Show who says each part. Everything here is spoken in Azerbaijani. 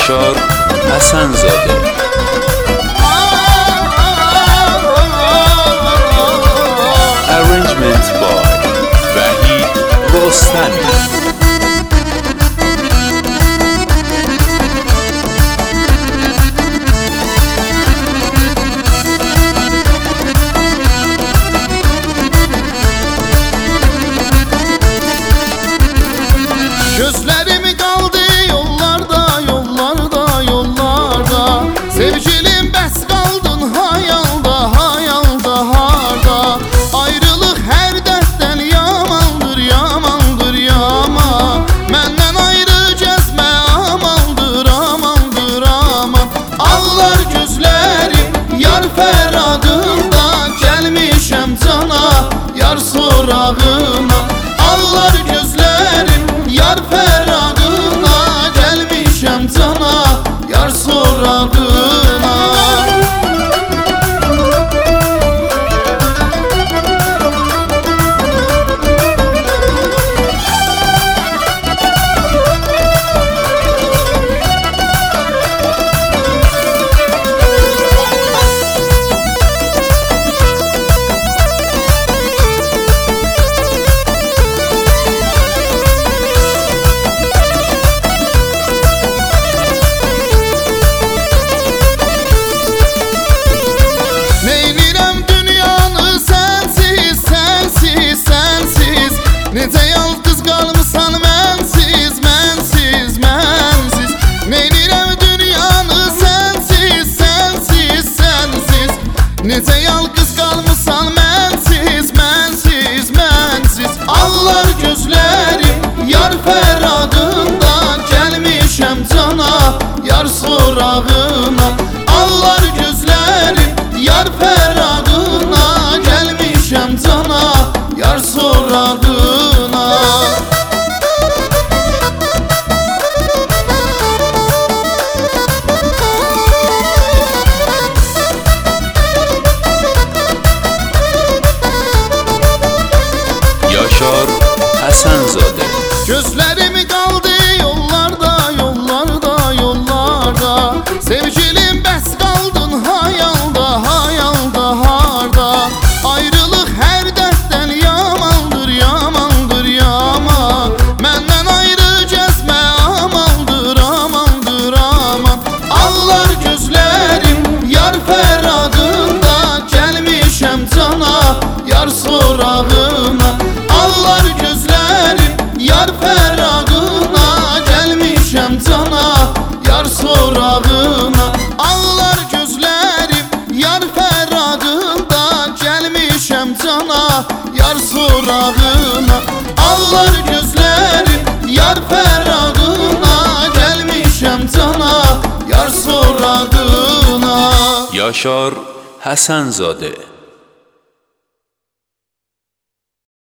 Speaker 1: Yaşar Həsənzadə. Arrangement by Vahid Rostami.
Speaker 2: Gözlerim kaldı yollarda, yollarda, yollarda. Sevgilim bəs qaldın hayalda, hayalda, harda. Ayrılıq hər dərddən yamandır, yamandır, yaman. Məndən ayrı gəzmə amandır, amandır, aman. Ağlar gözlərim yar fəradında, gəlmişəm cana yar sorağına. Ağlar gözlərim yar fəradına, gəlmişəm cana yar sorağına. Necə yalqız qalmısan mənsiz, mənsiz, mənsiz. Neynirəm dünyanı sənsiz, sənsiz, sənsiz. Necə yalqız qalmısan mənsiz, mənsiz, mənsiz. Ağlar gözlərim yar fəradında, gəlmişəm cana yar sorağına. Ağlar gözlərim yar fəradına, gəlmişəm cana yar sorağına.
Speaker 1: Yaşar Həsənzadə.
Speaker 2: Gözlerim kaldı yollarda, yollarda, yollarda. Sevgilim bəs qaldın hayalda, hayalda, harda. Ayrılıq hər dərddən yamandır, yamandır, yaman. Məndən ayrı gəzmə amandır, amandır, aman. Ağlar gözlərim yar fəradında, gəlmişəm cana yar sorağına. Ağlar gözlərim yar fəradına, gəlmişəm cana yar sorağına. Ağlar gözlərim yar fəradında, gəlmişəm cana yar sorağına. Ağlar gözlərim yar fəradına, gəlmişəm cana yar sorağına.
Speaker 1: Yaşar Həsənzadə.